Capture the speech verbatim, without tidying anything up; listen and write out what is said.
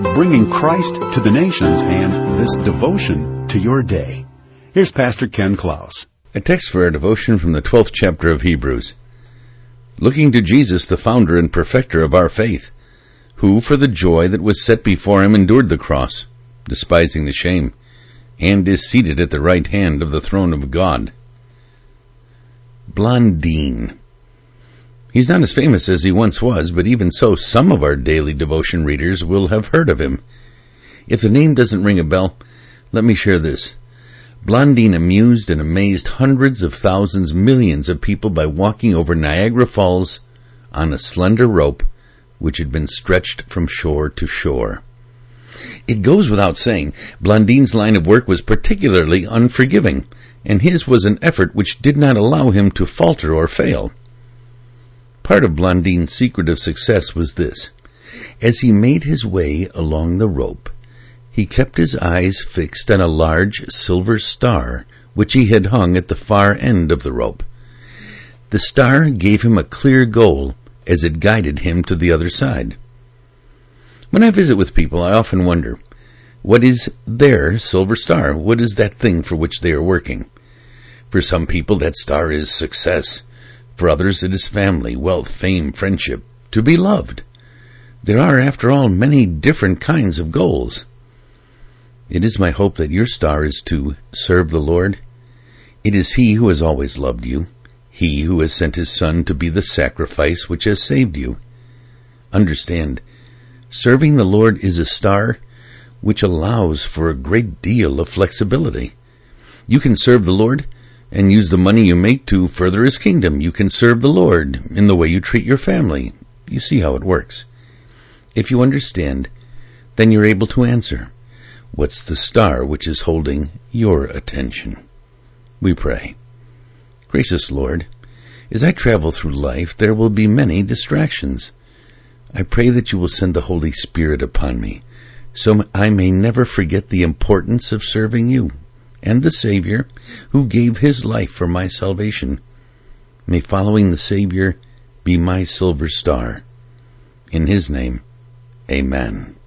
bringing Christ to the nations and this devotion to your day. Here's Pastor Ken Klaus. A text for our devotion from the twelfth chapter of Hebrews. Looking to Jesus, the founder and perfecter of our faith, who for the joy that was set before him endured the cross, despising the shame, and is seated at the right hand of the throne of God. Blondin. He's not as famous as he once was, but even so, some of our daily devotion readers will have heard of him. If the name doesn't ring a bell, let me share this. Blondin amused and amazed hundreds of thousands, millions of people by walking over Niagara Falls on a slender rope which had been stretched from shore to shore. It goes without saying, Blondin's line of work was particularly unforgiving, and his was an effort which did not allow him to falter or fail. Part of Blondin's secret of success was this. As he made his way along the rope, he kept his eyes fixed on a large silver star which he had hung at the far end of the rope. The star gave him a clear goal as it guided him to the other side. When I visit with people, I often wonder, what is their silver star? What is that thing for which they are working? For some people, that star is success. For others, it is family, wealth, fame, friendship, to be loved. There are, after all, many different kinds of goals. It is my hope that your star is to serve the Lord. It is He who has always loved you, He who has sent His Son to be the sacrifice which has saved you. Understand, serving the Lord is a star which allows for a great deal of flexibility. You can serve the Lord and use the money you make to further His kingdom. You can serve the Lord in the way you treat your family. You see how it works. If you understand, then you're able to answer, what's the star which is holding your attention? We pray. Gracious Lord, as I travel through life, there will be many distractions. I pray that you will send the Holy Spirit upon me, so I may never forget the importance of serving you and the Savior who gave His life for my salvation. May following the Savior be my silver star. In His name, amen.